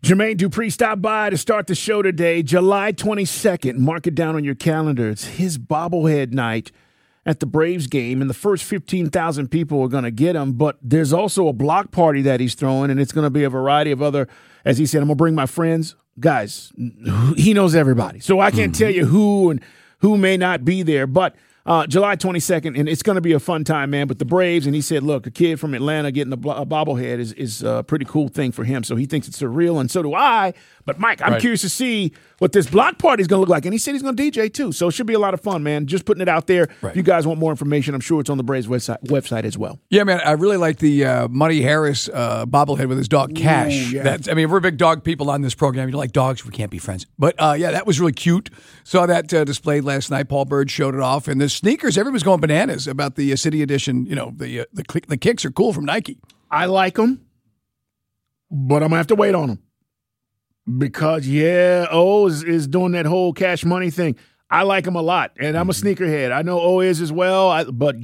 Jermaine Dupri stopped by to start the show today, July 22nd. Mark it down on your calendar. It's his bobblehead night at the Braves game, and the first 15,000 people are going to get him. But there's also a block party that he's throwing, and it's going to be a variety of other, as he said, I'm going to bring my friends. Guys, he knows everybody. So I can't tell you who and who may not be there. But July 22nd, and it's going to be a fun time, man. But the Braves, and he said, look, a kid from Atlanta getting a bobblehead is a pretty cool thing for him. So he thinks it's surreal, and so do I. But, Mike, I'm curious to see what this block party is going to look like. And he said he's going to DJ, too. So it should be a lot of fun, man. Just putting it out there. Right. If you guys want more information, I'm sure it's on the Braves website as well. Yeah, man, I really like the Monty Harris bobblehead with his dog, Cash. Ooh, yeah. We're big dog people on this program. You like dogs? We can't be friends. But, yeah, that was really cute. Saw that displayed last night. Paul Bird showed it off. And the sneakers, everyone's going bananas about the City Edition. You know, the kicks are cool from Nike. I like them, but I'm going to have to wait on them. Because, O is doing that whole Cash Money thing. I like him a lot, and I'm a sneakerhead. I know O is as well, I'm going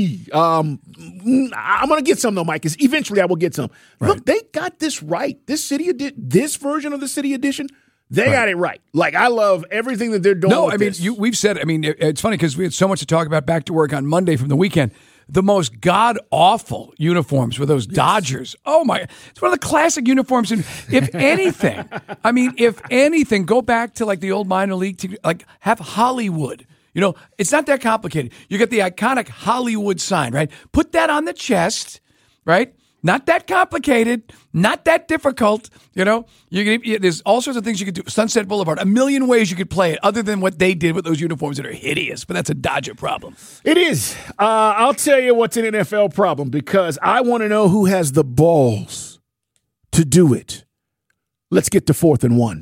to get some, though, Mike, because eventually I will get some. Right. Look, they got this right. This version of the City Edition, they got it right. Like, I love everything that they're doing with this. We've said, it's funny because we had so much to talk about back to work on Monday from the weekend. The most god-awful uniforms were those Dodgers. Oh, my. It's one of the classic uniforms. And if anything, go back to, like, the old minor league team. Like, have Hollywood. You know, it's not that complicated. You get the iconic Hollywood sign, right? Put that on the chest, right? Not that complicated, not that difficult. You know, there's all sorts of things you could do. Sunset Boulevard, a million ways you could play it other than what they did with those uniforms that are hideous. But that's a Dodger problem. It is. I'll tell you what's an NFL problem because I want to know who has the balls to do it. Let's get to 4th and 1.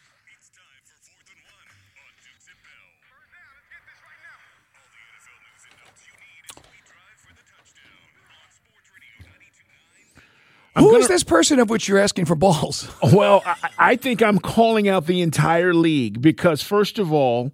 Who is this person of which you're asking for balls? Well, I think I'm calling out the entire league because, first of all,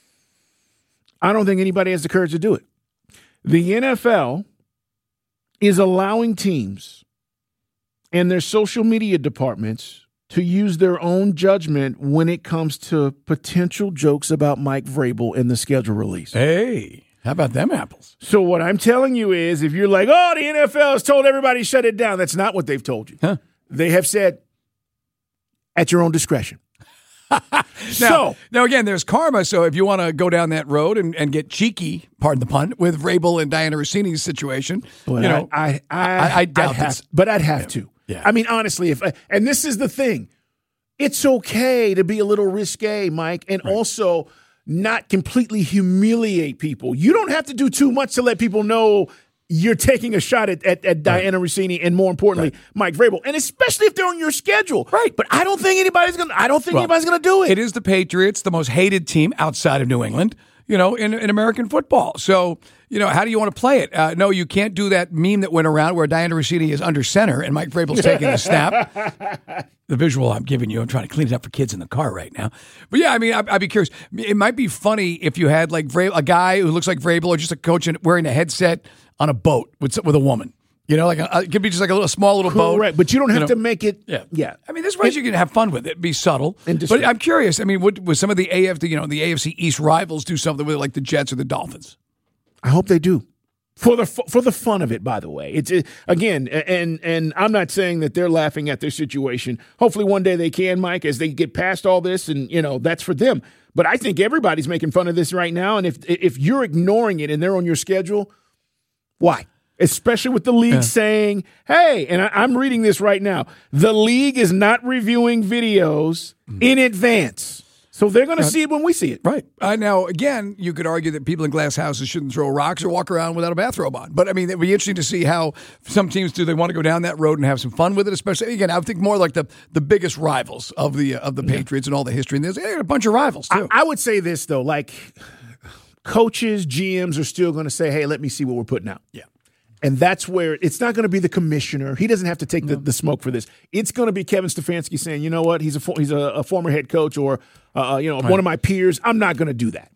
I don't think anybody has the courage to do it. The NFL is allowing teams and their social media departments to use their own judgment when it comes to potential jokes about Mike Vrabel and the schedule release. Hey. How about them apples? So what I'm telling you is if you're like, the NFL has told everybody to shut it down, that's not what they've told you. Huh? They have said, at your own discretion. Now, again, there's karma, so if you want to go down that road and get cheeky, pardon the pun, with Vrabel and Diana Rossini's situation, I doubt this. But I'd have to. Yeah. I mean, honestly, and this is the thing. It's okay to be a little risque, Mike, and also not completely humiliate people. You don't have to do too much to let people know you're taking a shot at Diana Rossini and, more importantly, Mike Vrabel, and especially if they're on your schedule. Right. But I don't think anybody's going to do it. It is the Patriots, the most hated team outside of New England, in American football. So, how do you want to play it? No, you can't do that meme that went around where Diana Rossini is under center and Mike Vrabel's taking the snap. The visual I'm giving you, I'm trying to clean it up for kids in the car right now. But yeah, I'd be curious. It might be funny if you had like a guy who looks like Vrabel or just a coach wearing a headset on a boat with a woman. It could be just like a small little boat. Right, but you don't have to make it. Yeah. There's ways you can have fun with it, be subtle. But I'm curious. Would some of the AFC East rivals do something with it, like the Jets or the Dolphins? I hope they do. For the fun of it, by the way. It's again, and I'm not saying that they're laughing at their situation. Hopefully one day they can, Mike, as they get past all this, and that's for them. But I think everybody's making fun of this right now, and if you're ignoring it and they're on your schedule, why? Especially with the league saying, hey, and I'm reading this right now, the league is not reviewing videos in advance. So they're going to see it when we see it. Right. Now, again, you could argue that people in glass houses shouldn't throw rocks or walk around without a bathrobe on. But, it'd be interesting to see how some teams do. They want to go down that road and have some fun with it, especially, again, I think more like the biggest rivals of the Patriots and all the history. And there's a bunch of rivals, too. I would say this, though. Like, coaches, GMs are still going to say, hey, let me see what we're putting out. Yeah. And that's where it's not going to be the commissioner. He doesn't have to take the smoke for this. It's going to be Kevin Stefanski saying, you know what, he's a former head coach or one of my peers. I'm not going to do that.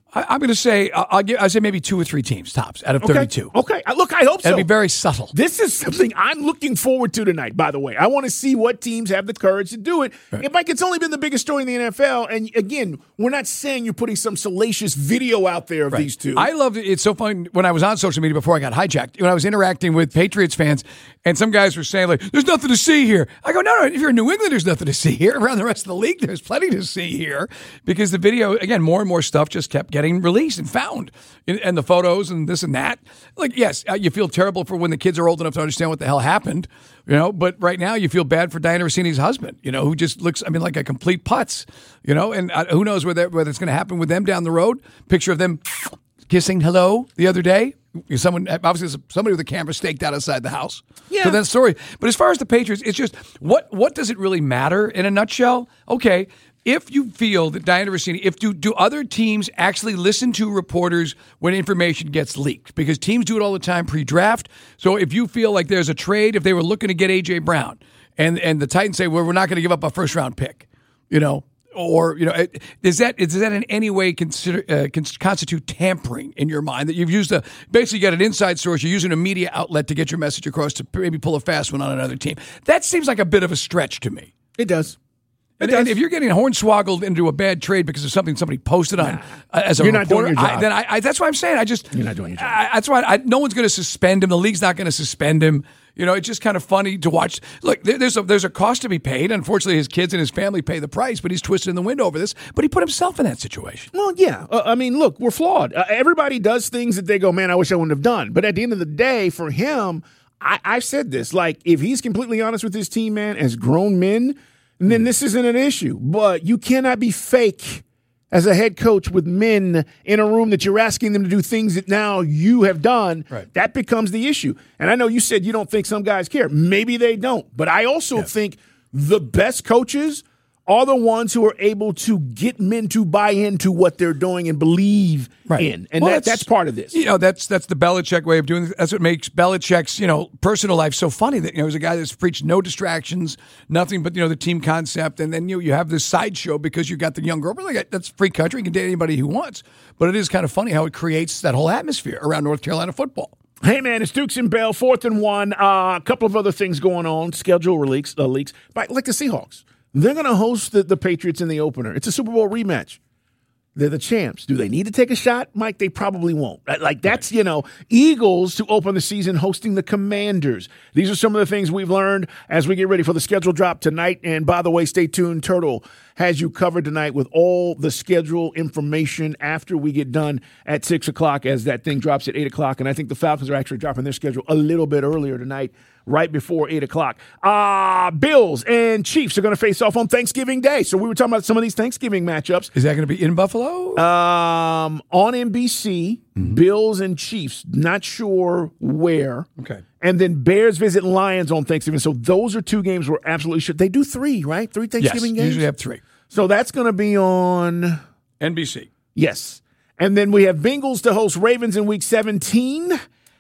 I'm going to say I say maybe 2 or 3 teams tops out of 32. Okay. Look, I hope so. It'll be very subtle. This is something I'm looking forward to tonight, by the way. I want to see what teams have the courage to do it. Right. Mike, it's only been the biggest story in the NFL. And again, we're not saying you're putting some salacious video out there of these two. I loved it. It's so fun when I was on social media before I got hijacked, when I was interacting with Patriots fans, and some guys were saying, like, there's nothing to see here. I go, no, if you're in New England, there's nothing to see here. Around the rest of the league, there's plenty to see here. Because the video, again, more and more stuff just kept getting released and found. And the photos and this and that. Like, yes, you feel terrible for when the kids are old enough to understand what the hell happened, but right now you feel bad for Diana Rossini's husband, who just looks, like a complete putz, and who knows whether it's going to happen with them down the road. Picture of them kissing hello the other day. Somebody with a camera staked out outside the house. Yeah. So that story. But as far as the Patriots, it's just, what does it really matter in a nutshell? Okay, if you feel that Diana Rossini, do other teams actually listen to reporters when information gets leaked? Because teams do it all the time pre-draft. So if you feel like there's a trade, if they were looking to get A.J. Brown, and the Titans say, well, we're not going to give up a first-round pick, or does that in any way constitute tampering in your mind, that you've used basically got an inside source, you're using a media outlet to get your message across to maybe pull a fast one on another team? That seems like a bit of a stretch to me. It does. And if you're getting hornswoggled into a bad trade because of something somebody posted on as a you're reporter, not doing your job. Then that's what I'm saying. You're not doing your job. That's why no one's going to suspend him. The league's not going to suspend him. It's just kind of funny to watch. Look, there's a cost to be paid. Unfortunately, his kids and his family pay the price, but he's twisted in the wind over this. But he put himself in that situation. Well, yeah. Look, we're flawed. Everybody does things that they go, man, I wish I wouldn't have done. But at the end of the day, for him, I've said this. Like, if he's completely honest with his team, man, as grown men, then this isn't an issue. But you cannot be fake as a head coach with men in a room that you're asking them to do things that now you have done. Right. That becomes the issue. And I know you said you don't think some guys care. Maybe they don't. But I also think the best coaches are the ones who are able to get men to buy into what they're doing and believe in. And that's part of this. That's the Belichick way of doing it. That's what makes Belichick's, personal life so funny, that, he's a guy that's preached no distractions, nothing but, the team concept. And then you have this sideshow because you got the young girl. But that's free country. You can date anybody who wants. But it is kind of funny how it creates that whole atmosphere around North Carolina football. Hey, man, it's Dukes and Bell, 4th and 1. A couple of other things going on, schedule leaks. Like the Seahawks. They're going to host the Patriots in the opener. It's a Super Bowl rematch. They're the champs. Do they need to take a shot, Mike? They probably won't. Like, that's, Eagles to open the season hosting the Commanders. These are some of the things we've learned as we get ready for the schedule drop tonight. And by the way, stay tuned. Turtle has you covered tonight with all the schedule information after we get done at 6 o'clock, as that thing drops at 8 o'clock. And I think the Falcons are actually dropping their schedule a little bit earlier tonight, right before 8 o'clock. Bills and Chiefs are going to face off on Thanksgiving Day. So we were talking about some of these Thanksgiving matchups. Is that going to be in Buffalo? On NBC, Bills and Chiefs. Not sure where. Okay. And then Bears visit Lions on Thanksgiving. So those are 2 games we're absolutely sure. They do 3, right? 3 Thanksgiving games? Usually have 3. So that's going to be on NBC. Yes. And then we have Bengals to host Ravens in Week 17.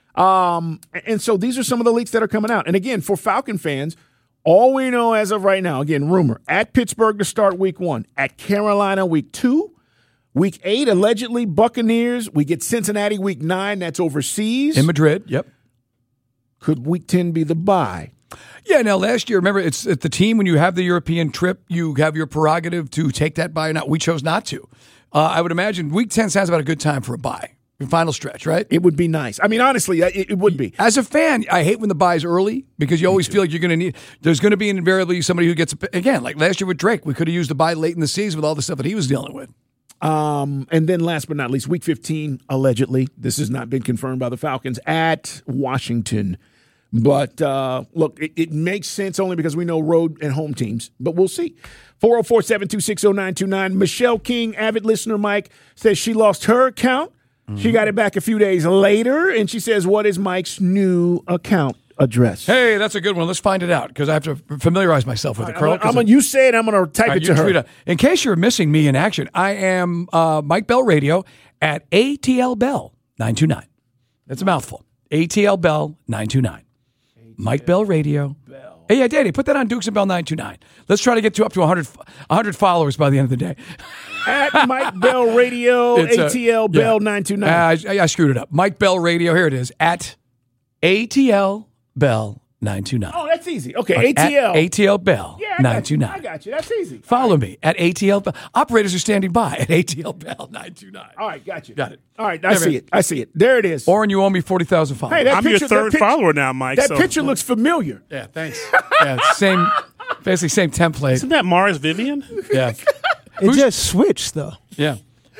And so these are some of the leaks that are coming out. And again, for Falcon fans, all we know as of right now, again, rumor, at Pittsburgh to start Week 1, at Carolina Week 2, Week 8, allegedly Buccaneers. We get Cincinnati Week 9, that's overseas. In Madrid, yep. Could Week 10 be the bye? Yeah, now last year, remember, it's at the team, when you have the European trip, you have your prerogative to take that bye or not. We chose not to. I would imagine Week 10 sounds about a good time for a bye. Final stretch, right? It would be nice. Honestly, it would be. As a fan, I hate when the bye's early, because you always feel like you're going to need. There's going to be invariably somebody who gets, again, like last year with Drake, we could have used the bye late in the season with all the stuff that he was dealing with. And then last but not least, Week 15, allegedly, this has not been confirmed by the Falcons, at Washington. But look, it makes sense only because we know road and home teams, but we'll see. 404-726-0929. Michelle King, avid listener Mike, says she lost her account. She got it back a few days later, and she says, what is Mike's new account address? Hey, that's a good one. Let's find it out, because I have to familiarize myself with it, Carl. You say it, I'm going to type it to her. In case you're missing me in action, I am Mike Bell Radio at ATL Bell 929. That's a mouthful. ATL Bell 929. Mike Bell Radio. Hey, yeah, Daddy, put that on Dukes and Bell 929. Let's try to get up to 100 followers by the end of the day. At Mike Bell Radio, ATL Bell 929. I screwed it up. Mike Bell Radio. Here it is. At ATL Bell 929. Oh, that's easy. Okay, ATL. ATL Bell 929. I got you. That's easy. Follow me at ATL Bell. Operators are standing by at ATL Bell 929. All right, got you. Got it. All right, I see it. There it is. Oren, you owe me 40,000 followers. Hey, I'm your third follower now, Mike. That picture looks familiar. Yeah, thanks. Yeah, basically same template. Isn't that Mars Vivian? Yeah. It just switched, though. Yeah.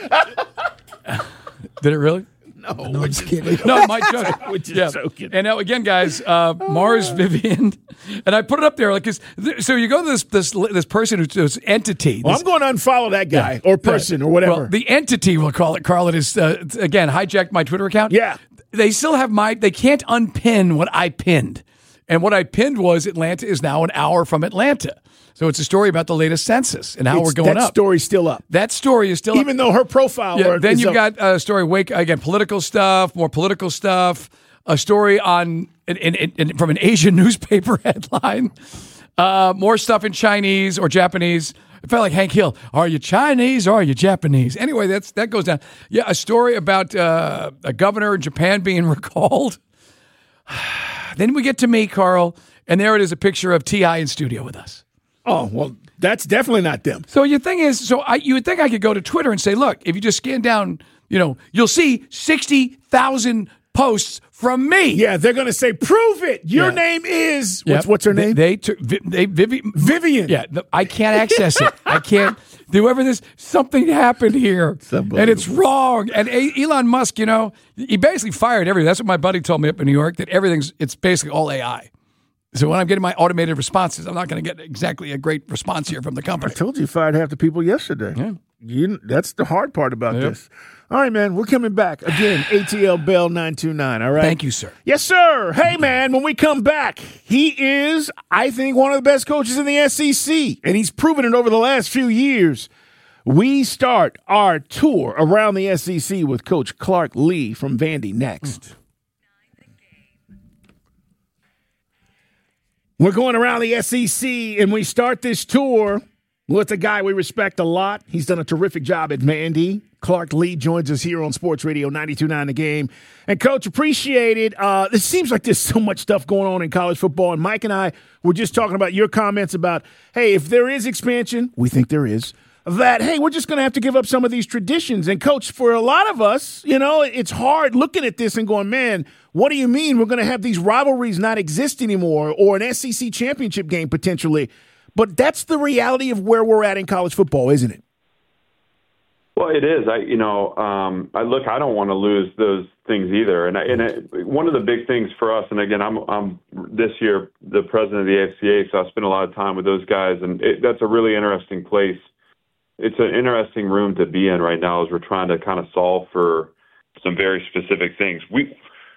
Did it really? No, I'm just kidding. No, Mike joking. We're just joking. And now again, guys, Mars Vivian, and I put it up there like, so you go to this person who's entity. Well, I'm going to unfollow that guy or person or whatever. Well, the entity, we'll call it, Carl. It is again hijacked my Twitter account. Yeah, they still have they can't unpin what I pinned, and what I pinned was Atlanta is now an hour from Atlanta. So it's a story about the latest census and how we're going up. That story's still up. That story is still even though her profile. Yeah, then you've got a story, political stuff, more political stuff, a story on from an Asian newspaper headline, more stuff in Chinese or Japanese. It felt like Hank Hill. Are you Chinese or are you Japanese? Anyway, that goes down. Yeah, a story about a governor in Japan being recalled. Then we get to me, Carl, and there it is, a picture of T.I. in studio with us. Oh, well, that's definitely not them. So your thing is, you would think I could go to Twitter and say, look, if you just scan down, you'll see 60,000 posts from me. Yeah, they're going to say, prove it. Your name is, what's her name? Vivian. Yeah, I can't access it. I can't. Something happened here, and it's wrong. And Elon Musk, he basically fired everything. That's what my buddy told me up in New York, that it's basically all AI. So when I'm getting my automated responses, I'm not going to get exactly a great response here from the company. I told you fired half the people yesterday. Yeah. That's the hard part about this. All right, man, we're coming back. Again, ATL Bell 929, all right? Thank you, sir. Yes, sir. Hey, man, when we come back, he is, I think, one of the best coaches in the SEC, and he's proven it over the last few years. We start our tour around the SEC with Coach Clark Lea from Vandy next. We're going around the SEC, and we start this tour with a guy we respect a lot. He's done a terrific job at Vandy. Clark Lea joins us here on Sports Radio 92.9 The Game. And, Coach, appreciate it. It seems like there's so much stuff going on in college football, and Mike and I were just talking about your comments about, hey, if there is expansion, we think there is, that, hey, we're just going to have to give up some of these traditions. And, Coach, for a lot of us, it's hard looking at this and going, man, what do you mean we're going to have these rivalries not exist anymore, or an SEC championship game potentially? But that's the reality of where we're at in college football, isn't it? Well, it is. I don't want to lose those things either. And one of the big things for us, and again, I'm this year the president of the AFCA, so I spend a lot of time with those guys, and that's a really interesting place. It's an interesting room to be in right now as we're trying to kind of solve for some very specific things. We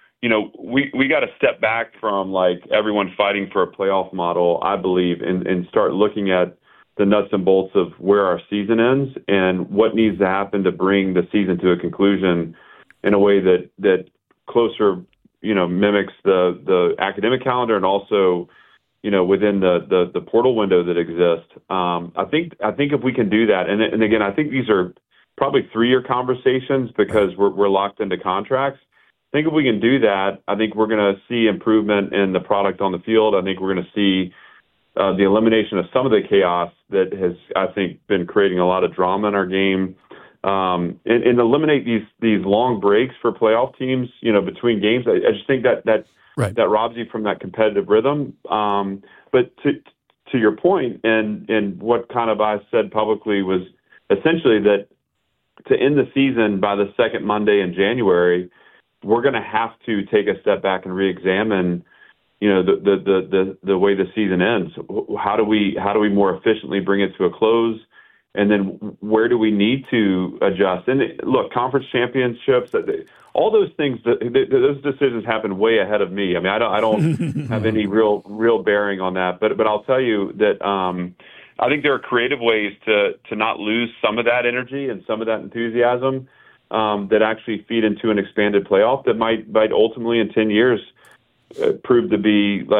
got to step back from like everyone fighting for a playoff model, I believe, and start looking at the nuts and bolts of where our season ends and what needs to happen to bring the season to a conclusion in a way that closer, mimics the academic calendar and also, within the portal window that exists. I think if we can do that, and again, I think these are probably 3-year conversations because we're locked into contracts. I think if we can do that, I think we're going to see improvement in the product on the field. I think we're going to see the elimination of some of the chaos that has, I think, been creating a lot of drama in our game, and eliminate these long breaks for playoff teams, between games. I just think that robs you from that competitive rhythm. But to your point, and what kind of I said publicly was essentially that to end the season by the second Monday in January, we're going to have to take a step back and reexamine, the way the season ends. How do we more efficiently bring it to a close? And then where do we need to adjust? And look, conference championships, all those things, those decisions happen way ahead of me. I mean, I don't have any real bearing on that. But I'll tell you that I think there are creative ways to not lose some of that energy and some of that enthusiasm that actually feed into an expanded playoff that might ultimately in 10 years prove to be like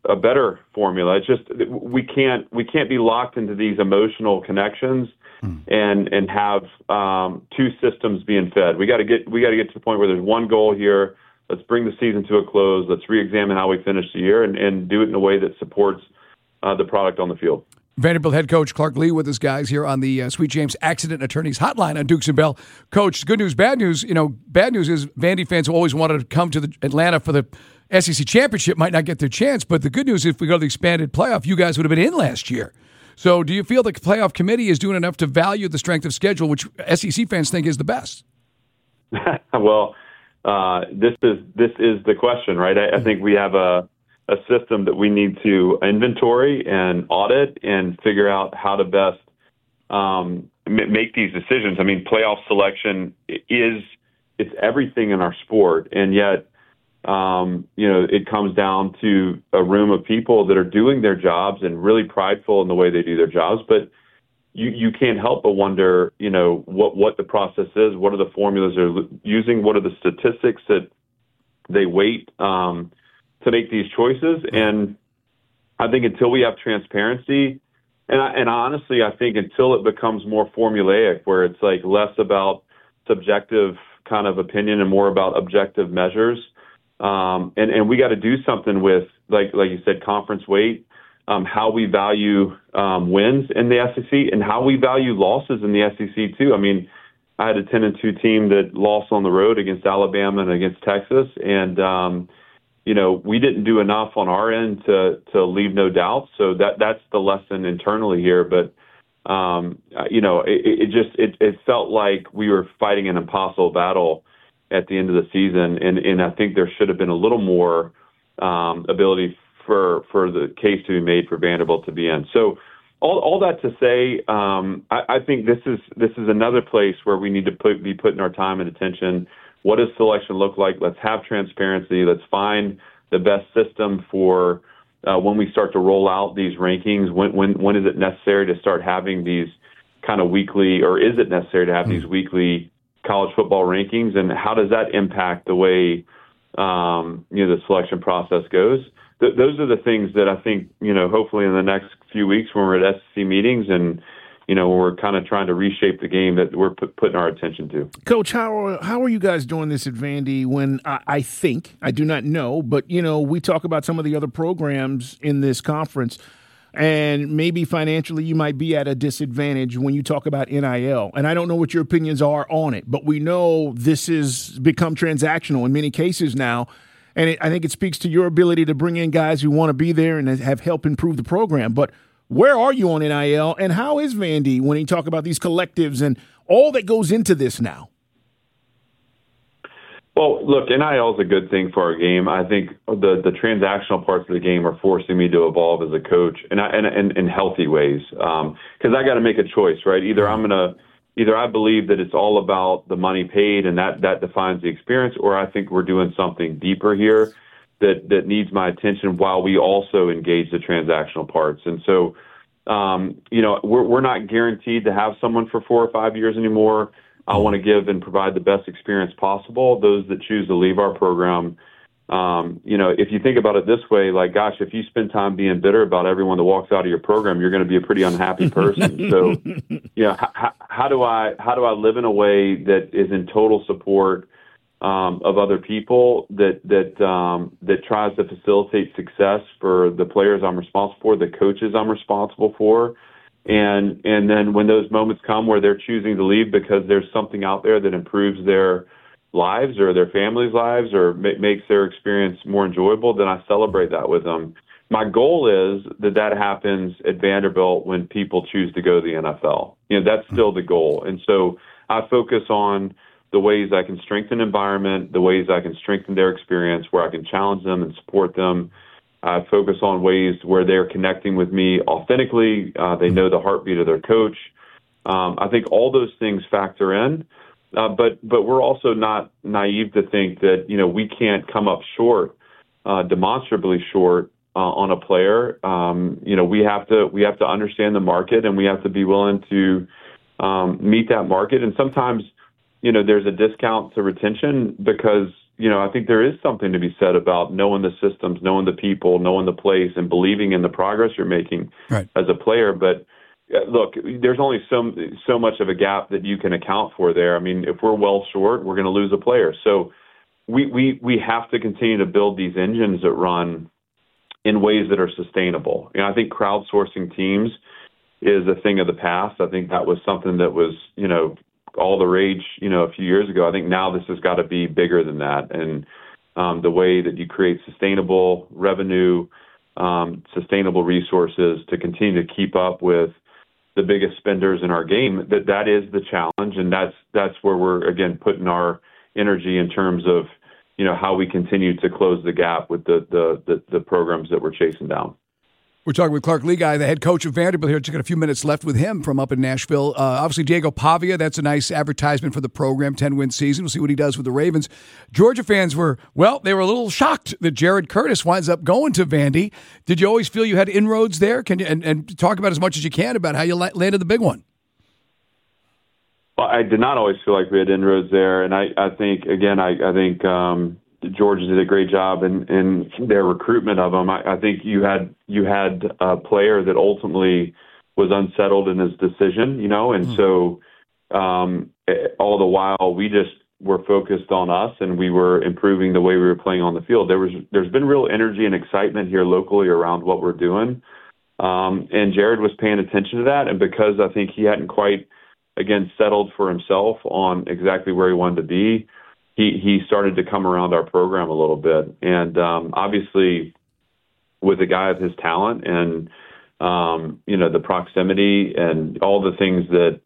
a better formula. It's just we can't be locked into these emotional connections and have two systems being fed. We got to get to the point where there's one goal here. Let's bring the season to a close. Let's re-examine how we finish the year and do it in a way that supports the product on the field. Vanderbilt head coach Clark Lea with us, guys, here on the Sweet James Accident Attorneys Hotline on Dukes and Bell. Coach, good news, bad news. Bad news is Vandy fans who always wanted to come to Atlanta for the SEC championship might not get their chance. But the good news, if we go to the expanded playoff, you guys would have been in last year. So do you feel the playoff committee is doing enough to value the strength of schedule, which SEC fans think is the best? Well, this is the question, right? I think we have a system that we need to inventory and audit and figure out how to best make these decisions. I mean, playoff selection it's everything in our sport, and yet it comes down to a room of people that are doing their jobs and really prideful in the way they do their jobs. But you can't help but wonder, what the process is, what are the formulas they're using, what are the statistics that they weight to make these choices. And I think until we have transparency, and honestly, I think until it becomes more formulaic, where it's like less about subjective kind of opinion and more about objective measures, and we got to do something with, like you said, conference weight, how we value wins in the SEC and how we value losses in the SEC too. I mean, I had a 10-2 team that lost on the road against Alabama and against Texas, and we didn't do enough on our end to leave no doubt. So that's the lesson internally here. But it felt like we were fighting an impossible battle at the end of the season, and I think there should have been a little more ability for the case to be made for Vanderbilt to be in. So all that to say, I think this is another place where we need to be putting our time and attention. What does selection look like? Let's have transparency. Let's find the best system for when we start to roll out these rankings. When is it necessary to start having these kind of weekly, or is it necessary to have these weekly college football rankings? And how does that impact the way the selection process goes? Those are the things that I think, hopefully in the next few weeks when we're at SEC meetings and we're kind of trying to reshape the game, that we're putting our attention to. Coach, how are you guys doing this at Vandy when I think, I do not know, but, we talk about some of the other programs in this conference, and maybe financially you might be at a disadvantage when you talk about NIL. And I don't know what your opinions are on it, but we know this has become transactional in many cases now. And I think it speaks to your ability to bring in guys who want to be there and have helped improve the program. But where are you on NIL, and how is Vandy when you talk about these collectives and all that goes into this now? Well, look, NIL is a good thing for our game. I think the transactional parts of the game are forcing me to evolve as a coach, and in healthy ways, because I got to make a choice, right? Either I believe that it's all about the money paid and that defines the experience, or I think we're doing something deeper here that needs my attention while we also engage the transactional parts. And so, we're not guaranteed to have someone for 4 or 5 years anymore. I want to give and provide the best experience possible. Those that choose to leave our program, if you think about it this way, like, gosh, if you spend time being bitter about everyone that walks out of your program, you're going to be a pretty unhappy person. So, how do I live in a way that is in total support of other people, that tries to facilitate success for the players I'm responsible for, the coaches I'm responsible for, and then when those moments come where they're choosing to leave because there's something out there that improves their lives or their families' lives or makes their experience more enjoyable, then I celebrate that with them. My goal is that happens at Vanderbilt when people choose to go to the NFL. That's still the goal. And so I focus on the ways I can strengthen environment, the ways I can strengthen their experience, where I can challenge them and support them. I focus on ways where they're connecting with me authentically. They know the heartbeat of their coach. I think all those things factor in. But we're also not naive to think that, we can't come up short, demonstrably short on a player. We have to understand the market, and we have to be willing to meet that market. And sometimes, there's a discount to retention because, I think there is something to be said about knowing the systems, knowing the people, knowing the place, and believing in the progress you're making as a player. But look, there's only so much of a gap that you can account for there. I mean, if we're well short, we're going to lose a player. So we have to continue to build these engines that run in ways that are sustainable. I think crowdsourcing teams is a thing of the past. I think that was something that was, all the rage, a few years ago. I think now this has got to be bigger than that. And the way that you create sustainable revenue, sustainable resources to continue to keep up with the biggest spenders in our game, that is the challenge. And that's where we're, again, putting our energy in terms of, how we continue to close the gap with the programs that we're chasing down. We're talking with Clark Ligai, the head coach of Vanderbilt here. Just got a few minutes left with him from up in Nashville. Obviously, Diego Pavia, that's a nice advertisement for the program, 10-win season. We'll see what he does with the Ravens. Georgia fans were a little shocked that Jared Curtis winds up going to Vandy. Did you always feel you had inroads there? Can you and talk about as much as you can about how you landed the big one? Well, I did not always feel like we had inroads there, and I think Georgia did a great job in their recruitment of him. I think you had a player that ultimately was unsettled in his decision, and so all the while we just were focused on us and we were improving the way we were playing on the field. There's been real energy and excitement here locally around what we're doing, and Jared was paying attention to that, and because I think he hadn't quite, again, settled for himself on exactly where he wanted to be, he started to come around our program a little bit. And obviously, with a guy of his talent and, the proximity and all the things that,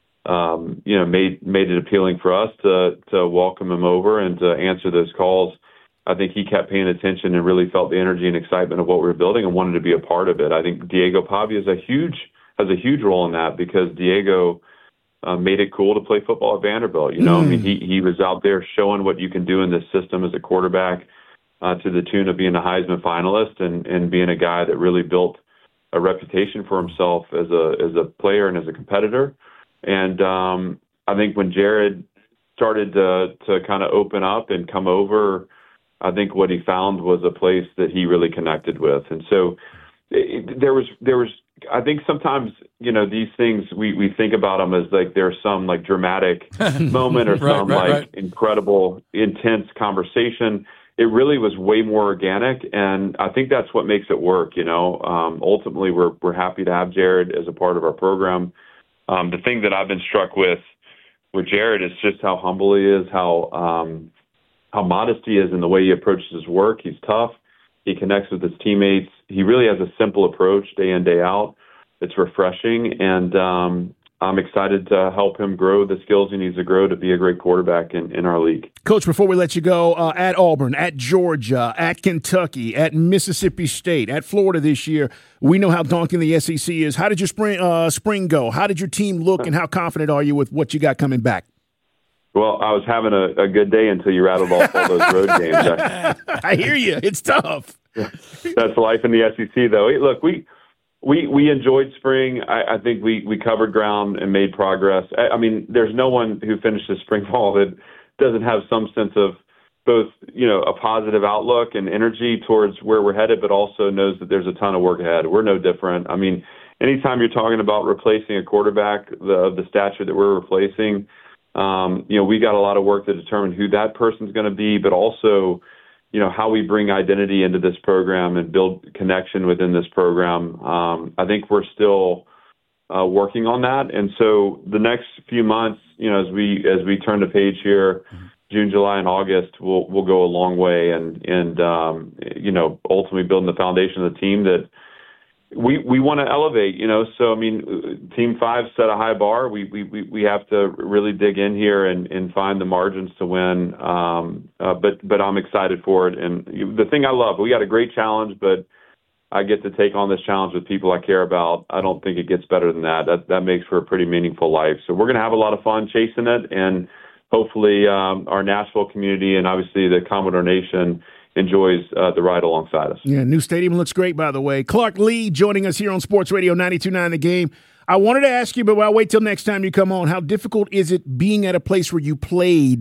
made it appealing for us to welcome him over and to answer those calls, I think he kept paying attention and really felt the energy and excitement of what we were building and wanted to be a part of it. I think Diego Pavia has a huge role in that because Diego made it cool to play football at Vanderbilt. I mean, he was out there showing what you can do in this system as a quarterback to the tune of being a Heisman finalist and being a guy that really built a reputation for himself as a player and as a competitor. And I think when Jared started to kind of open up and come over, I think what he found was a place that he really connected with. And so there was I think sometimes, these things, we think about them as like there's some like dramatic moment or some incredible, intense conversation. It really was way more organic. And I think that's what makes it work. Ultimately, we're happy to have Jared as a part of our program. The thing that I've been struck with Jared is just how humble he is, how modest he is in the way he approaches his work. He's tough. He connects with his teammates. He really has a simple approach day in, day out. It's refreshing, and I'm excited to help him grow the skills he needs to grow to be a great quarterback in our league. Coach, before we let you go, at Auburn, at Georgia, at Kentucky, at Mississippi State, at Florida this year, we know how daunting the SEC is. How did your spring go? How did your team look, and how confident are you with what you got coming back? Well, I was having a good day until you rattled off all those road games. I hear you. It's tough. That's life in the SEC, though. Hey, look, we enjoyed spring. I think we covered ground and made progress. I mean, there's no one who finishes spring ball that doesn't have some sense of both, a positive outlook and energy towards where we're headed, but also knows that there's a ton of work ahead. We're no different. I mean, anytime you're talking about replacing a quarterback of the stature that we're replacing, we got a lot of work to determine who that person's going to be, but also, how we bring identity into this program and build connection within this program. I think we're still working on that. And so the next few months, as we turn the page here, June, July, and August, we'll go a long way and ultimately building the foundation of the team that we want to elevate, So, I mean, Team 5 set a high bar. We have to really dig in here and find the margins to win. But I'm excited for it. And the thing I love, we got a great challenge, but I get to take on this challenge with people I care about. I don't think it gets better than that. That makes for a pretty meaningful life. So we're going to have a lot of fun chasing it. And hopefully our Nashville community and obviously the Commodore Nation enjoys the ride alongside us. Yeah, new stadium looks great, by the way. Clark Lee joining us here on Sports Radio 92.9 The Game. I wanted to ask you, but I'll wait till next time you come on, how difficult is it being at a place where you played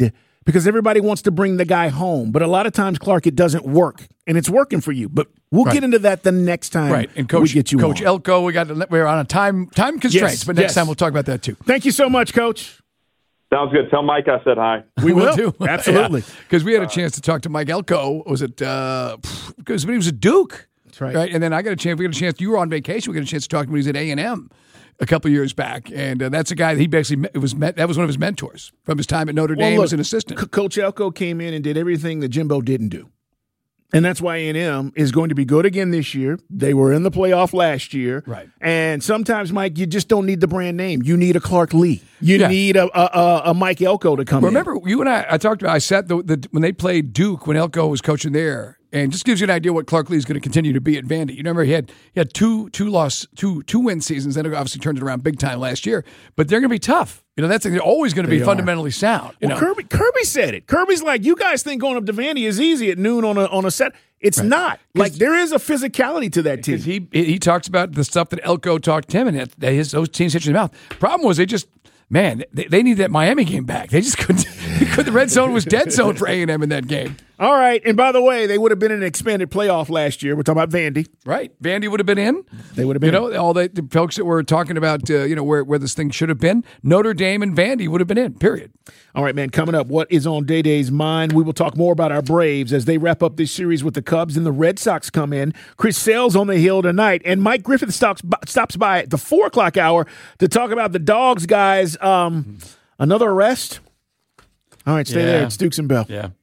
because everybody wants to bring the guy home. But a lot of times, Clark, it doesn't work, and it's working for you. But we'll get into that the next time And Coach, we get you Coach on. Elko, we're on a time constraints, but next time we'll talk about that too. Thank you so much, Coach. Sounds good. Tell Mike I said hi. We will do. Absolutely. Because we had a chance to talk to Mike Elko. Was it because he was at Duke? That's right. And then we got a chance. You were on vacation. We got a chance to talk to him when he was at A&M a couple of years back. And that's a guy that he basically that was one of his mentors from his time at Notre Dame as an assistant. Coach Elko came in and did everything that Jimbo didn't do. And that's why A&M is going to be good again this year. They were in the playoff last year. Right. And sometimes, Mike, you just don't need the brand name. You need a Clark Lee. You need a Mike Elko to come in. Remember, you and I talked about, I sat when they played Duke, when Elko was coaching there, and just gives you an idea what Clark Lee is going to continue to be at Vandy. You remember he had two win seasons, then obviously turned it around big time last year. But they're going to be tough. They're always going to be fundamentally sound. Kirby said it. Kirby's like, you guys think going up to Vandy is easy at noon on a set. It's not. Like, there is a physicality to that team. He talks about the stuff that Elko talked to him, and those teams hit you in the mouth. Problem was they need that Miami game back. They just couldn't. The red zone was dead zone for A&M in that game. All right. And by the way, they would have been in an expanded playoff last year. We're talking about Vandy. Right. Vandy would have been in. They would have been in. All the folks that were talking about, where this thing should have been, Notre Dame and Vandy would have been in, period. All right, man. Coming up, what is on Day-Day's mind? We will talk more about our Braves as they wrap up this series with the Cubs and the Red Sox come in. Chris Sale's on the hill tonight, and Mike Griffith stops by at the 4 o'clock hour to talk about the Dogs, guys. Another arrest? All right, stay there. It's Dukes and Bell. Yeah.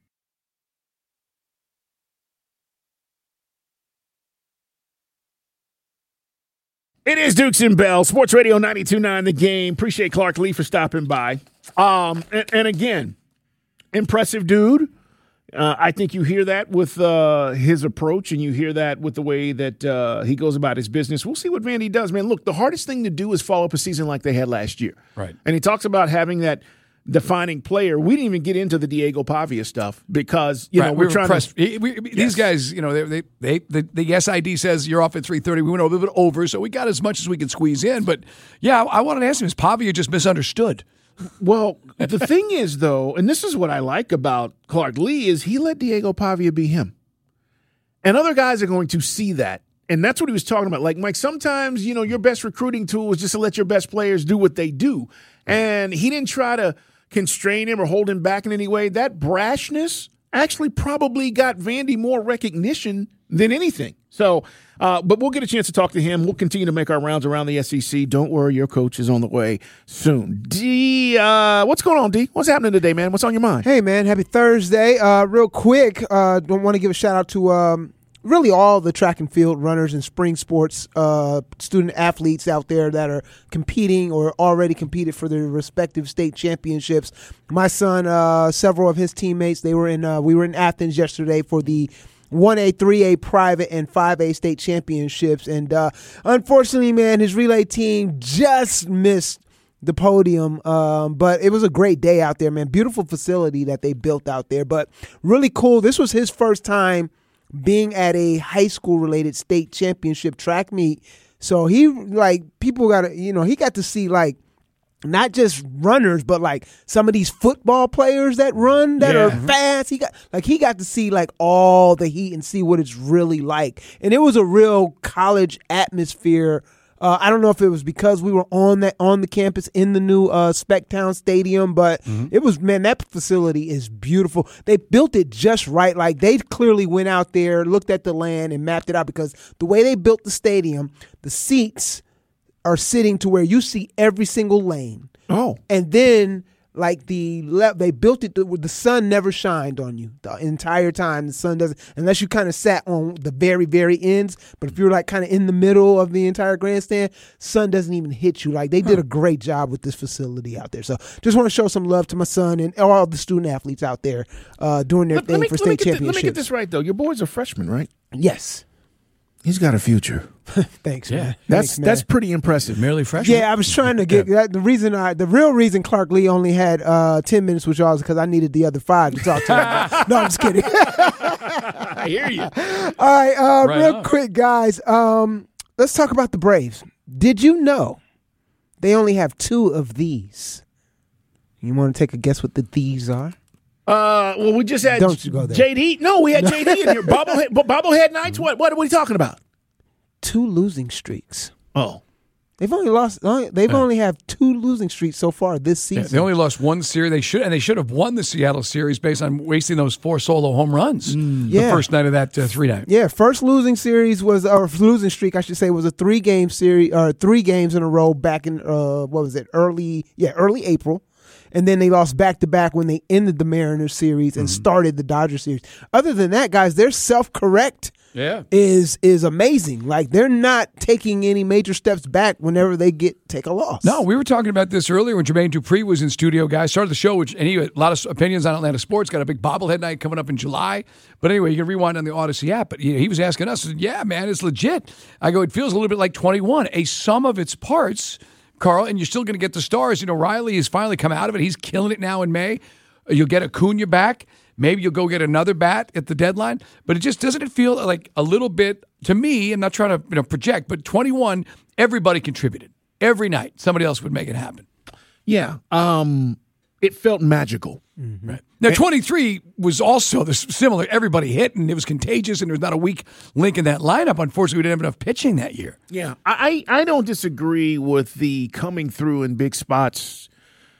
It is Dukes and Bell, Sports Radio 92.9 The Game. Appreciate Clark Lee for stopping by. And again, impressive dude. I think you hear that with his approach, and you hear that with the way that he goes about his business. We'll see what Vandy does, man. Look, the hardest thing to do is follow up a season like they had last year. Right. And he talks about having that defining player. We didn't even get into the Diego Pavia stuff because, we're trying to. These guys, the SID says you're off at 3:30. We went a little bit over, so we got as much as we could squeeze in. But, I wanted to ask him, is Pavia just misunderstood? Well, the thing is, though, and this is what I like about Clark Lee, is he let Diego Pavia be him. And other guys are going to see that. And that's what he was talking about. Like, Mike, sometimes, your best recruiting tool is just to let your best players do what they do. And he didn't try to constrain him or hold him back in any way. That brashness actually probably got Vandy more recognition than anything. So, but we'll get a chance to talk to him. We'll continue to make our rounds around the SEC. Don't worry, your coach is on the way soon. D, what's going on, D? What's happening today, man? What's on your mind? Hey, man, happy Thursday. Real quick, want to give a shout out to really all the track and field runners and spring sports student athletes out there that are competing or already competed for their respective state championships. My son, several of his teammates, we were in Athens yesterday for the 1A, 3A private, and 5A state championships. And unfortunately, man, his relay team just missed the podium. But it was a great day out there, man. Beautiful facility that they built out there. But really cool. This was his first time being at a high school related state championship track meet. So he he got to see not just runners, but some of these football players that run that are fast. He got to see all the heat and see what it's really like. And it was a real college atmosphere. I don't know if it was because we were on the campus in the new Specktown Stadium, but it was, man, that facility is beautiful. They built it just right. They clearly went out there, looked at the land, and mapped it out, because the way they built the stadium, the seats are sitting to where you see every single lane. Oh. And then they built it where the sun never shined on you the entire time. The sun doesn't, unless you kind of sat on the very, very ends. But if you're kind of in the middle of the entire grandstand, sun doesn't even hit you. They did a great job with this facility out there. So just want to show some love to my son and all the student athletes out there doing their thing for state championships. Let me get this right, though. Your boy's a freshman, right? Yes. He's got a future. Thanks, man. That's pretty impressive. Merely freshman. Yeah, I was trying to get the real reason Clark Lee only had 10 minutes with y'all is because I needed the other 5 to talk to him about. No, I'm just kidding. I hear you. All right, real quick, guys. Let's talk about the Braves. Did you know they only have 2 of these? You want to take a guess what these are? Well, we just had Don't you go there. JD. No, we had JD in here. Bobblehead nights. What are we talking about? 2 losing streaks. Oh, They've only lost. They've only have 2 losing streaks so far this season. Yeah, they only lost one series. They should have won the Seattle series based on wasting those 4 solo home runs the first night of that 3-night. Yeah, first losing series was or losing streak, I should say, was a 3-game series or 3 games in a row back in early April. And then they lost back-to-back when they ended the Mariners series and started the Dodgers series. Other than that, guys, their self-correct is amazing. Like, they're not taking any major steps back whenever they take a loss. No, we were talking about this earlier when Jermaine Dupri was in studio, guys. Started the show, and he had a lot of opinions on Atlanta sports. Got a big bobblehead night coming up in July. But anyway, you can rewind on the Odyssey app. But he was asking us, yeah, man, it's legit. I go, it feels a little bit like 21. A sum of its parts, Carl, and you're still going to get the stars. You know, Riley has finally come out of it. He's killing it now in May. You'll get Acuna back. Maybe you'll go get another bat at the deadline. But it just doesn't it feel like a little bit, to me, I'm not trying to project, but 21, everybody contributed. Every night, somebody else would make it happen. yeah. It felt magical. Mm-hmm. Right. Now, 23 was also similar. Everybody hit, and it was contagious, and there was not a weak link in that lineup. Unfortunately, we didn't have enough pitching that year. Yeah, I don't disagree with the coming through in big spots.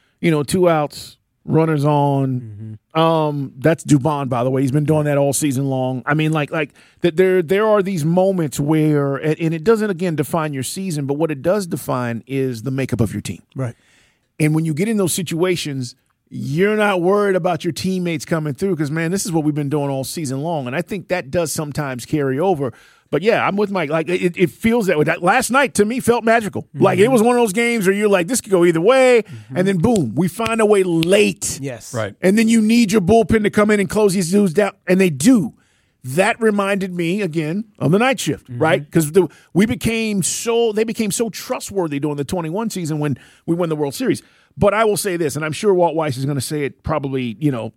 2 outs, runners on. That's Dubon, by the way. He's been doing that all season long. I mean, like that. There are these moments where, and it doesn't again define your season, but what it does define is the makeup of your team. Right. And when you get in those situations, you're not worried about your teammates coming through because, man, this is what we've been doing all season long. And I think that does sometimes carry over. But, yeah, I'm with Mike. Like, it feels that way. That last night, to me, felt magical. Mm-hmm. Like, it was one of those games where you're like, this could go either way. Mm-hmm. And then, boom, we find a way late. Yes. Right. And then you need your bullpen to come in and close these dudes down. And they do. That reminded me, again, of the night shift, right? Because they became so trustworthy during the 21 season when we won the World Series. But I will say this, and I'm sure Walt Weiss is going to say it probably,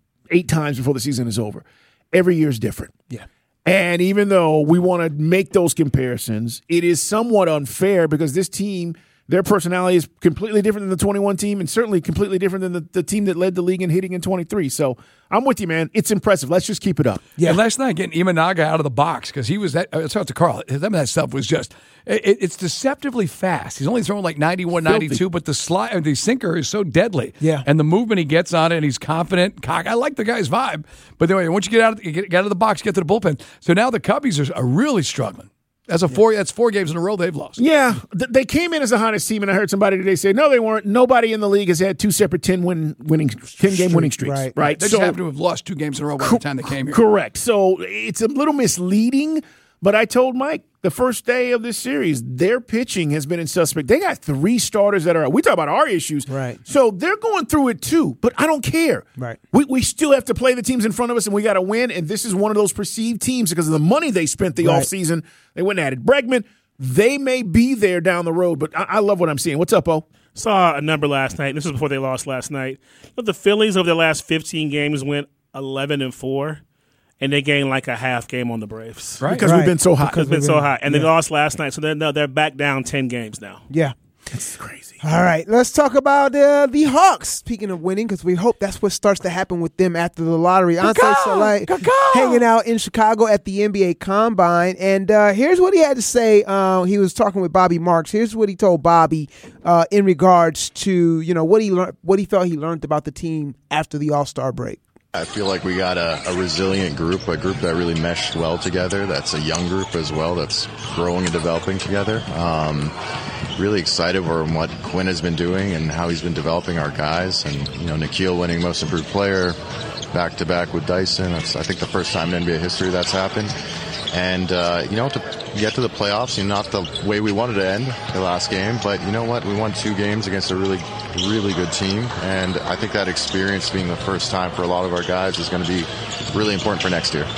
8 times before the season is over. Every year is different. Yeah. And even though we want to make those comparisons, it is somewhat unfair because this team, their personality is completely different than the 21 team and certainly completely different than the team that led the league in hitting in 23. So I'm with you, man. It's impressive. Let's just keep it up. Yeah. And last night, getting Imanaga out of the box because he was that. Shout out to Carl. Some of that stuff was just, it's deceptively fast. He's only throwing like 91, 92, but the sinker is so deadly. Yeah. And the movement he gets on it, and he's confident. I like the guy's vibe. But anyway, once you get out of the box, get to the bullpen. So now the Cubbies are really struggling. That's 4 games in a row they've lost. Yeah, they came in as the hottest team, and I heard somebody today say, no, they weren't. Nobody in the league has had 2 separate 10-game winning streaks. Right? They just happen to have lost 2 games in a row by the time they came here. Correct. So it's a little misleading, but I told Mike the first day of this series, their pitching has been in suspect. They got 3 starters that are – we talk about our issues. Right. So they're going through it too, but I don't care. Right. We still have to play the teams in front of us, and we got to win, and this is one of those perceived teams because of the money they spent the offseason. They went and added Bregman. They may be there down the road, but I love what I'm seeing. What's up, O? Saw a number last night. This was before they lost last night. But the Phillies over their last 15 games went 11-4. And they gained like a half game on the Braves. Right. Because we've been so hot. Because we've been so hot. And they lost last night, so they're back down 10 games now. Yeah. That's crazy. All right, let's talk about the Hawks. Speaking of winning, because we hope that's what starts to happen with them after the lottery. Ansel Saleh hanging out in Chicago at the NBA Combine. And here's what he had to say. He was talking with Bobby Marks. Here's what he told Bobby in regards to what he felt he learned about the team after the All-Star break. I feel like we got a resilient group, a group that really meshed well together. That's a young group as well that's growing and developing together. Really excited for what Quinn has been doing and how he's been developing our guys. And, Nikhil winning Most Improved Player back-to-back with Dyson. That's, I think, the first time in NBA history that's happened. And, to get to the playoffs, not the way we wanted to end the last game, but you know what? We won 2 games against a really, really good team. And I think that experience being the first time for a lot of our guys is going to be really important for next year.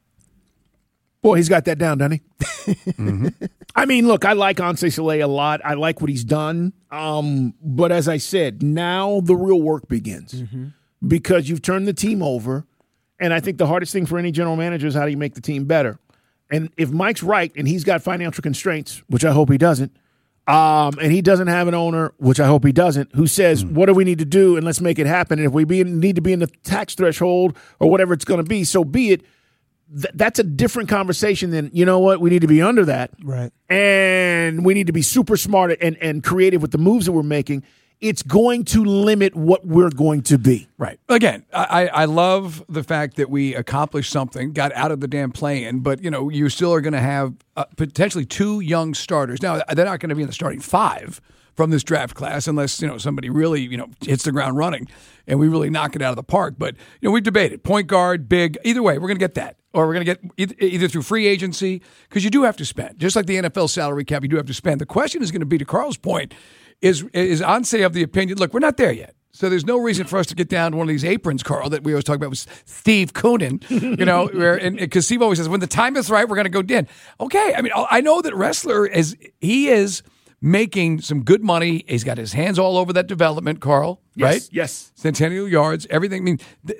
Boy, he's got that down, doesn't he? Mm-hmm. I mean, look, I like Ansel Saleh a lot. I like what he's done. But as I said, now the real work begins because you've turned the team over. And I think the hardest thing for any general manager is how do you make the team better? And if Mike's right and he's got financial constraints, which I hope he doesn't, and he doesn't have an owner, which I hope he doesn't, who says, what do we need to do, and let's make it happen. And if we need to be in the tax threshold or whatever it's going to be, so be it. That's a different conversation than, you know what, we need to be under that. Right. And we need to be super smart and creative with the moves that we're making. It's going to limit what we're going to be. Right. Again, I love the fact that we accomplished something, got out of the damn play-in, but, you still are going to have potentially 2 young starters. Now, they're not going to be in the starting 5 from this draft class unless, somebody really, hits the ground running and we really knock it out of the park. But, we've debated point guard, big, either way, we're going to get that. Or we're going to get either through free agency, because you do have to spend. Just like the NFL salary cap, you do have to spend. The question is going to be, to Carl's point, is Ansay of the opinion, look, we're not there yet. So there's no reason for us to get down to one of these aprons, Carl, that we always talk about with Steve Koonin, because Steve always says, when the time is right, we're going to go in. Okay, I mean, I know that Ressler is making some good money. He's got his hands all over that development, Carl, right? Yes. Centennial yards, everything. I mean,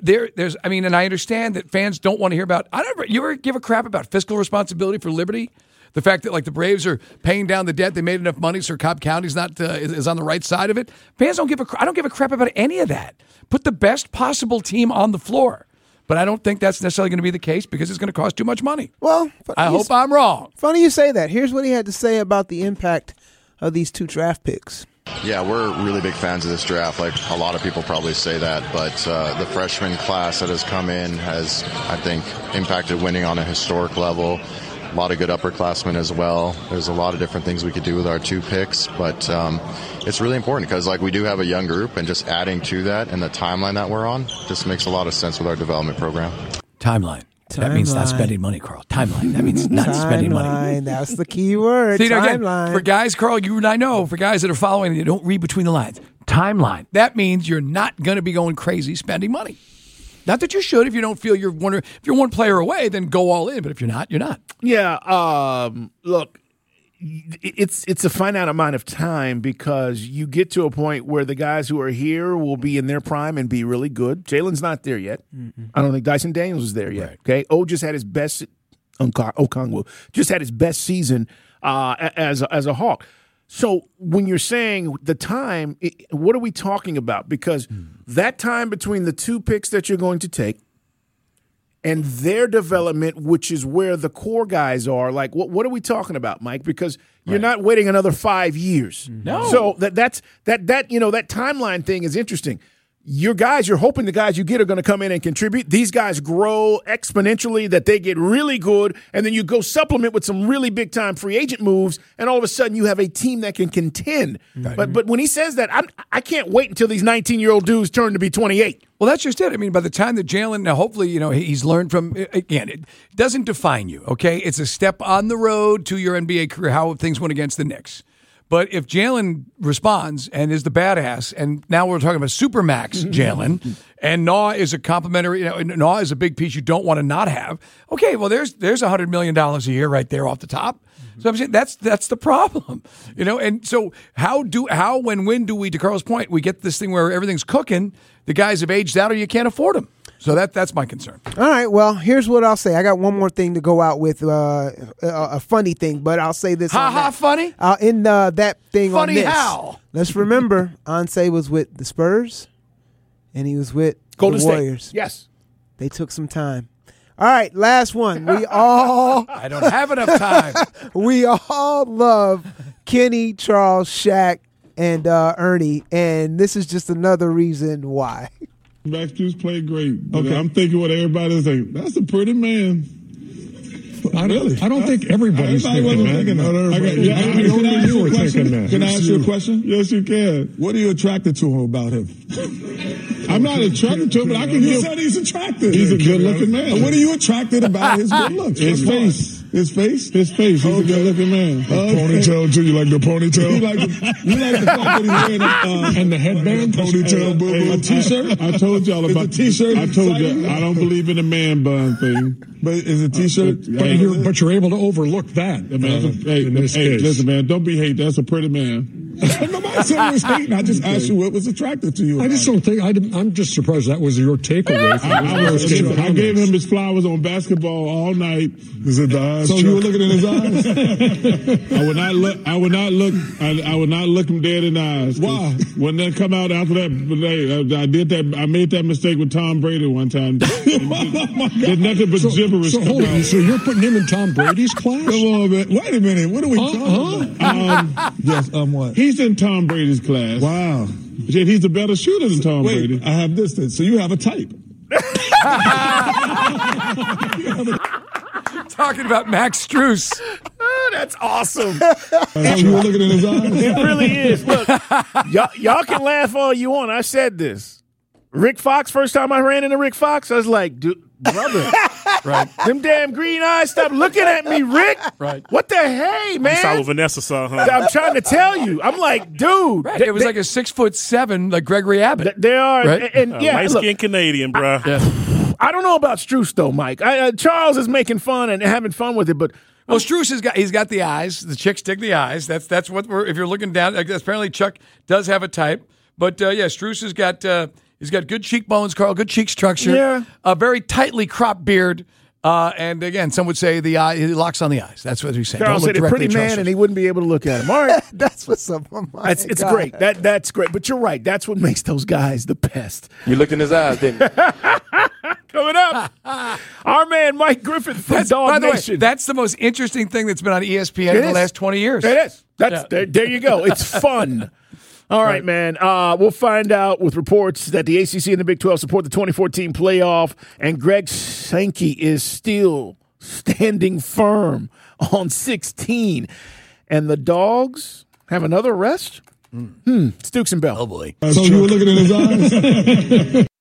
and I understand that fans don't want to hear about, you ever give a crap about fiscal responsibility for Liberty? The fact that, the Braves are paying down the debt, they made enough money so Cobb County's not is on the right side of it. Fans I don't give a crap about any of that. Put the best possible team on the floor. But I don't think that's necessarily going to be the case because it's going to cost too much money. Well, I hope I'm wrong. Funny you say that. Here's what he had to say about the impact of these 2 draft picks. Yeah, we're really big fans of this draft. Like a lot of people probably say that, but the freshman class that has come in has, I think, impacted winning on a historic level. A lot of good upperclassmen as well. There's a lot of different things we could do with our 2 picks, but it's really important because we do have a young group, and just adding to that and the timeline that we're on just makes a lot of sense with our development program. Timeline. That means not spending money, Carl. Timeline. That means not spending money. That's the key word. See, timeline. Again, for guys, Carl, you and I know, for guys that are following and you don't read between the lines, timeline. That means you're not going to be going crazy spending money. Not that you should. If you don't feel if you're one player away, then go all in. But if you're not, you're not. Yeah. Look, it's a finite amount of time because you get to a point where the guys who are here will be in their prime and be really good. Jalen's not there yet. Mm-mm. I don't think Dyson Daniels is there yet. Right. Okay. O just had his best. Okongwu just had his best season as a Hawk. So when you're saying the time, what are we talking about? Because that time between the 2 picks that you're going to take and their development, which is where the core guys are, what are we talking about, Mike? Because you're not waiting another 5 years. No. So that timeline thing is interesting. You're hoping the guys you get are going to come in and contribute. These guys grow exponentially, that they get really good, and then you go supplement with some really big-time free agent moves, and all of a sudden you have a team that can contend. Right. But when he says that, I can't wait until these 19-year-old dudes turn to be 28. Well, that's just it. I mean, by the time that Jalen, now hopefully, he's learned from, again, it doesn't define you, okay? It's a step on the road to your NBA career, how things went against the Knicks. But if Jalen responds and is the badass, and now we're talking about Supermax Jalen, and Naw is a complimentary, Naw is a big piece you don't want to not have. Okay, well, there's $100 million a year right there off the top. So I'm saying that's the problem, And so when do we, to Carl's point, we get this thing where everything's cooking, the guys have aged out or you can't afford them. So that's my concern. All right, well, here's what I'll say. I got one more thing to go out with, a funny thing, but I'll say this. Funny? In that thing funny on this. How? Let's remember, Ansay was with the Spurs, and he was with Golden the Warriors. State. Yes. They took some time. All right, last one. I don't have enough time. We all love Kenny, Charles, Shaq, and Ernie, and this is just another reason why. Max Juice played great. Okay. I'm thinking what everybody's saying. That's a pretty man. I don't think everybody's thinking that. Can I ask you a question? Yes, you can. What are you attracted to about him? I'm not attracted to him, but I can hear. You said he's attractive. He's a good-looking man. What are you attracted about his good looks? His face. His face? His face. He's a good-looking man. Ponytail, too. You like the ponytail? You like the fact that he's wearing and the headband? Ponytail, boo-boo. A T-shirt? I told y'all about the T-shirt. I told you. I don't believe in the man bun thing. But is a T-shirt? But you're able to overlook that. Hey, listen, man. Don't be hate. That's a pretty man. Nobody said he was hating. I just asked you what was attractive to you. I just don't think. I'm just surprised that was your takeaway. I gave him his flowers on basketball all night. Is it the eyes? So you were looking in his eyes? I would not look. I would not look him dead in the eyes. Why? When they come out after that, I did that. I made that mistake with Tom Brady one time. Did nothing but gibberish. So hold on. So you're putting him in Tom Brady's class? Come on, man. Wait a minute. What are we talking about? Yes. What? He's in Tom Brady's class. Wow. He's a better shooter than Tom Brady. I have this then. So you have a type. Talking about Max Strus. That's awesome. You were looking in his eyes? It really is. Look, y'all can laugh all you want. I said this. Rick Fox, first time I ran into Rick Fox, I was like, dude, brother. Right. Them damn green eyes, stop looking at me, Rick. Right. What the hey, man? You saw what Vanessa saw, huh? I'm trying to tell you. I'm like, dude. Right. It was like a 6'7", like Gregory Abbott. They are. Right? And yeah, light-skinned Canadian, bro. I don't know about Strus, though, Mike. Charles is making fun and having fun with it, but well, Strus he's got the eyes. The chicks dig the eyes. That's what we're. If you're looking down, apparently Chuck does have a type. But yeah, Strus has got he's got good cheekbones, Carl, good cheek structure. Yeah, a very tightly cropped beard. And again, some would say the eye. He locks on the eyes. That's what he's saying. Carl said a pretty man, and he wouldn't be able to look at him. All right, that's what's up. It's great. That's great. But you're right. That's what makes those guys the best. You looked in his eyes, didn't you? Coming up, our man Mike Griffith from Dog Nation. Way, that's the most interesting thing that's been on ESPN in the last 20 years. It is. There you go. It's fun. All right, man. We'll find out with reports that the ACC and the Big 12 support the 2014 playoff, and Greg Sankey is still standing firm on 16. And the Dogs have another arrest? Stukes and Bell. Oh, boy. So you were looking in his eyes?